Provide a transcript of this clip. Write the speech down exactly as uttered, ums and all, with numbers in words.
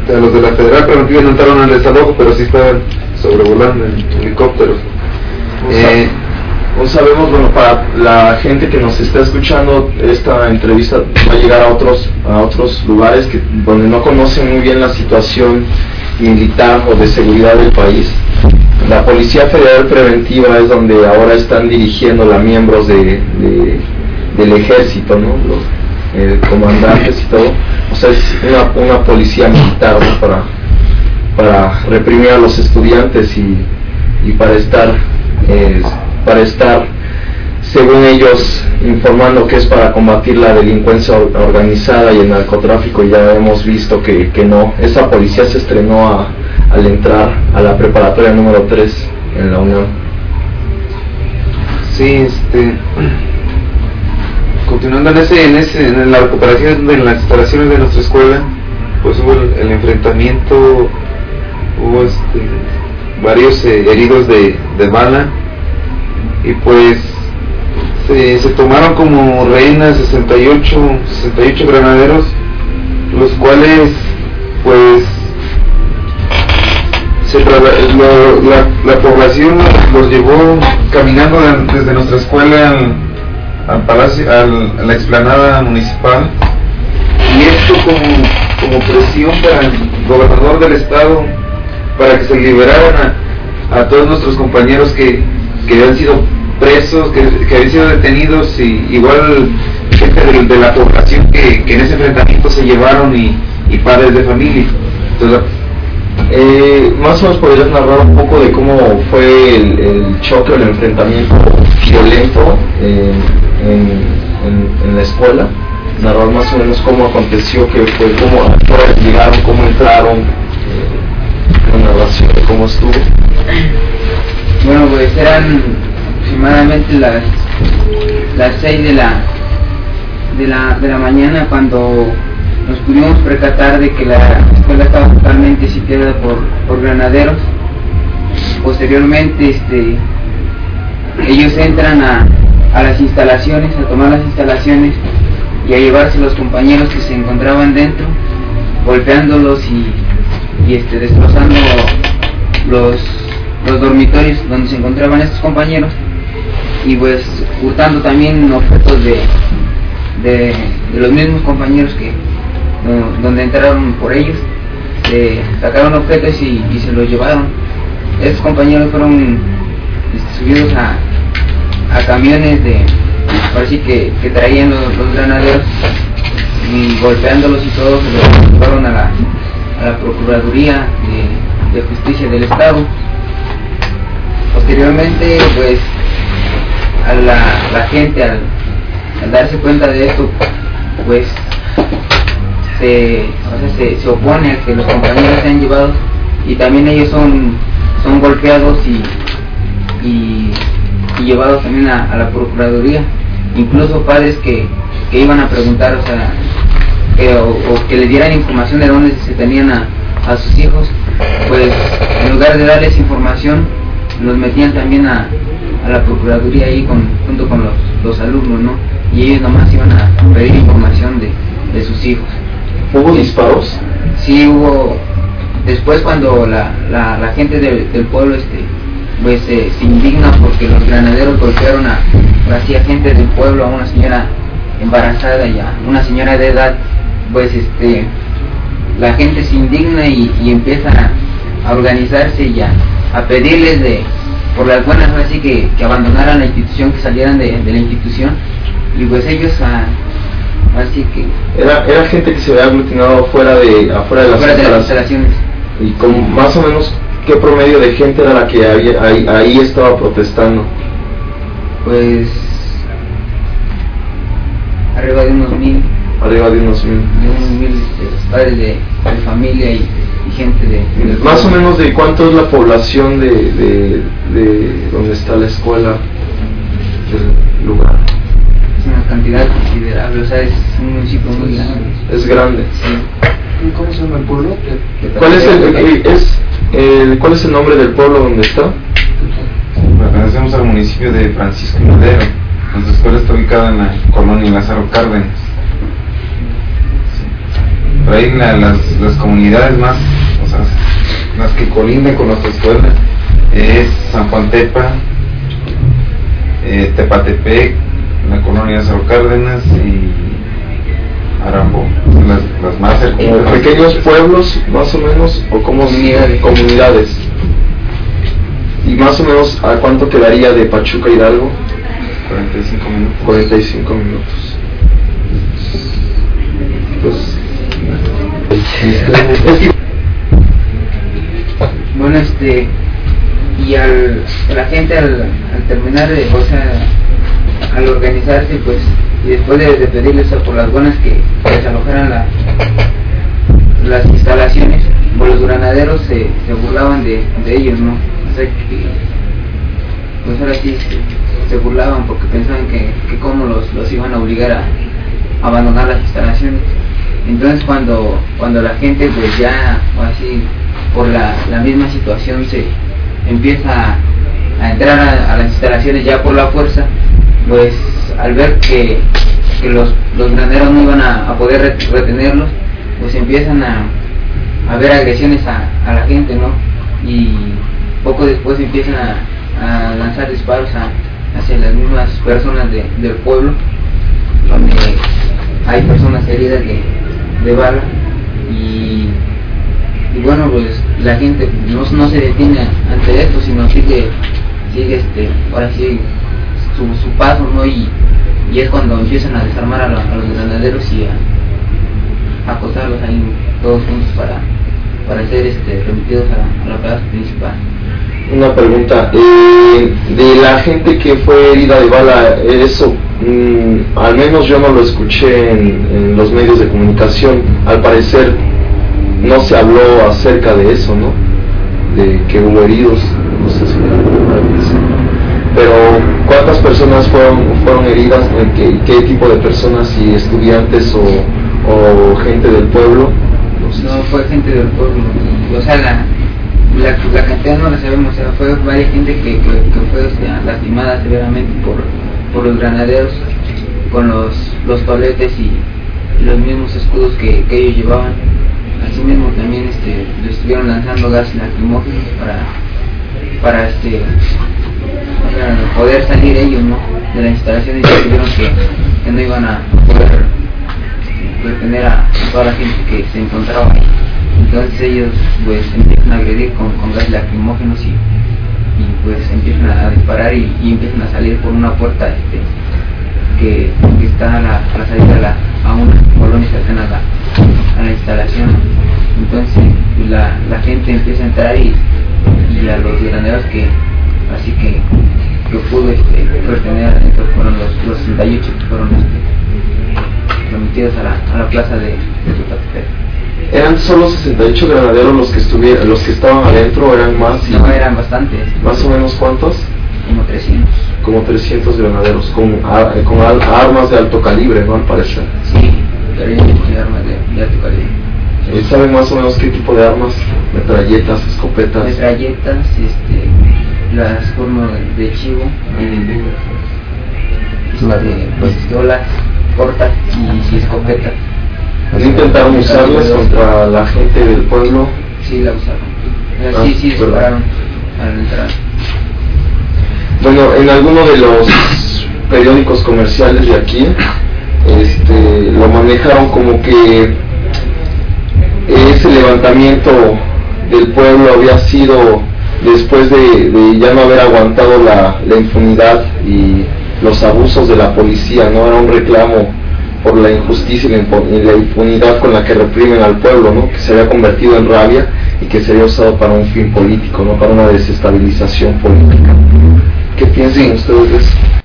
este, los de la Federal Preventiva no entraron al desalojo, pero sí estaban sobrevolando en helicópteros. Eh, no sabemos, bueno, para la gente que nos está escuchando, esta entrevista va a llegar a otros a otros lugares que donde no conocen muy bien la situación militar o de seguridad del país. La Policía Federal Preventiva es donde ahora están dirigiéndola miembros de, de del ejército, ¿no? Los eh, comandantes y todo. O sea, es una, una policía militar, ¿no? para para reprimir a los estudiantes y, y para estar eh, para estar según ellos informando que es para combatir la delincuencia organizada y el narcotráfico. Ya hemos visto que, que no. Esa policía se estrenó a, al entrar a la preparatoria número tres en la Unión. Sí, este continuando en ese, en ese en la recuperación de las instalaciones de nuestra escuela, pues hubo el, el enfrentamiento, hubo este, varios eh, heridos de, de bala, y pues se, se tomaron como rehenes sesenta y ocho granaderos, los cuales pues se lo, la, la población los llevó caminando desde nuestra escuela al, al palacio, al, a la explanada municipal, y esto como, como presión para el gobernador del estado para que se liberaran a, a todos nuestros compañeros que, que habían sido presos, que, que habían sido detenidos, y igual gente de, de la población que, que en ese enfrentamiento se llevaron, y, y padres de familia. Entonces, Eh, más o menos podrías narrar un poco de cómo fue el, el choque, el enfrentamiento violento eh, en, en, en la escuela, narrar más o menos cómo aconteció, que fue, cómo llegaron, cómo entraron, eh, una narración de cómo estuvo. Bueno, pues eran aproximadamente las las seis de la de la de la mañana cuando nos pudimos percatar de que la escuela estaba totalmente sitiada por, por granaderos. Posteriormente este, ellos entran a, a las instalaciones, a tomar las instalaciones y a llevarse los compañeros que se encontraban dentro, golpeándolos y, y este, destrozando los, los dormitorios donde se encontraban estos compañeros, y pues hurtando también objetos de, de, de los mismos compañeros que donde entraron por ellos. Eh, sacaron objetos y, y se los llevaron. Estos compañeros fueron subidos a, a camiones de, parece que, que traían los, los granaderos, y golpeándolos y todo se los llevaron a la, a la Procuraduría de, de Justicia del Estado. Posteriormente, pues a la, la gente al, al darse cuenta de esto, pues Se, o sea, se, se opone a que los compañeros sean llevados, y también ellos son, son golpeados y, y, y llevados también a, a la Procuraduría. Incluso padres que, que iban a preguntar, o sea, que, o, o que les dieran información de dónde se tenían a, a sus hijos, pues en lugar de darles información, los metían también a, a la Procuraduría ahí con, junto con los, los alumnos, ¿no? Y ellos nomás iban a pedir información de, de sus hijos. ¿Hubo disparos? Sí, hubo. Después, cuando la, la, la gente de, del pueblo este pues eh, se indigna porque los granaderos golpearon a, así, a gente del pueblo, a una señora embarazada y a una señora de edad, pues este la gente se indigna y, y empieza a, a organizarse y a, a pedirles de por las buenas, así que, que abandonaran la institución, que salieran de, de la institución, y pues ellos a, así que era era gente que se había aglutinado fuera de afuera de las, fuera de las instalaciones. Y con más o menos qué promedio de gente era la que había, ahí, ahí estaba protestando. Pues arriba de unos mil arriba de unos mil de unos mil este, padres de, de familia y, y gente de, de más o menos. De cuánto es la población de, de, de donde está la escuela, del lugar. Es una cantidad considerable, o sea, es un municipio muy grande. Es grande. Sí. ¿Cómo se llama el pueblo? ¿Cuál es el, el, es, el cuál es el nombre del pueblo donde está? Pertenecemos al municipio de Francisco Madero. Nuestra escuela está ubicada en la colonia Lázaro Cárdenas. Pero ahí la, las, las comunidades más, o sea, las que colindan con nuestra escuela es San Juan Tepa, eh, Tepatepec, la colonia de Cerro Cárdenas y Arambo, son las, las más cercanas. ¿Pequeños pueblos más o menos o como comunidades. comunidades? ¿Y más o menos a cuánto quedaría de Pachuca Hidalgo? cuarenta y cinco minutos. cuarenta y cinco minutos. Pues, bueno, este, y al, la gente al, al terminar, de, o sea, al organizarse, pues, y después de, de pedirles por las buenas que desalojaran la, las instalaciones, pues los granaderos se, se burlaban de, de ellos, ¿no? O sea que, pues ahora sí se, se burlaban porque pensaban que, que cómo los, los iban a obligar a, a abandonar las instalaciones. Entonces cuando cuando la gente pues ya así por la, la misma situación se empieza a, a entrar a, a las instalaciones ya por la fuerza, pues al ver que, que los, los graneros no iban a, a poder retenerlos, pues empiezan a, a haber agresiones a, a la gente, ¿no? Y poco después empiezan a, a lanzar disparos a, hacia las mismas personas de, del pueblo, donde hay personas heridas de, de bala y, y bueno, pues la gente no, no se detiene ante esto, sino sigue sigue este ahora sí su, su paso, ¿no? Y, y es cuando empiezan a desarmar a, la, a los granaderos y a, a acosarlos ahí todos juntos para para ser este remitidos a la, a la plaza principal. Una pregunta, eh, de la gente que fue herida de bala, eso mmm, al menos yo no lo escuché en, en los medios de comunicación. Al parecer no se habló acerca de eso, ¿no? De que hubo heridos, no sé si pero ¿cuántas personas fueron fueron heridas? ¿Qué, qué tipo de personas? ¿Si estudiantes o, o gente del pueblo? No, sé. No, fue gente del pueblo, o sea, la La, la cantidad no la sabemos, o sea, fue varias gente que, que, que fue o sea, lastimada severamente por, por los granaderos con los, los toletes y, y los mismos escudos que, que ellos llevaban. Asimismo también este, le estuvieron lanzando gas lacrimógenos para, para este para poder salir ellos, ¿no? De las instalaciones, y tuvieron que, que no iban a poder retener a, a toda la gente que se encontraba ahí. Entonces ellos pues empiezan a agredir con, con gas lacrimógenos y, y pues empiezan a disparar y, y empiezan a salir por una puerta este, que, que está a la, a la salida a, la, a una colonia cercana a la, a la instalación. Entonces la, la gente empieza a entrar y, y a los graneros que así que, que pudo este, retener adentro fueron los, los sesenta y ocho que fueron este, remitidos a la, a la plaza de, de Tepatepec. ¿Eran solo sesenta y ocho granaderos los que estuvieron, los que estaban adentro, o eran más? No, eran bastantes. ¿Más o menos cuántos? Como trescientos. Como trescientos granaderos, con, con armas de alto calibre, ¿no? Al parecer. Sí, pero ellos tienen armas de, de alto calibre. ¿Y saben más o menos qué tipo de armas? Metralletas, escopetas. Metralletas, este, las formas de chivo, eh, este, pues, pistolas cortas y, y escopetas. ¿No intentaron usarlas contra la gente del pueblo? Sí, la usaron. Ah, sí, sí, dispararon al entrar. Bueno, en alguno de los periódicos comerciales de aquí, este, lo manejaron como que ese levantamiento del pueblo había sido después de, de ya no haber aguantado la, la impunidad y los abusos de la policía, ¿no? Era un reclamo por la injusticia y la impunidad con la que reprimen al pueblo, ¿no? Que se había convertido en rabia y que sería usado para un fin político, no para una desestabilización política. ¿Qué piensan ustedes de eso?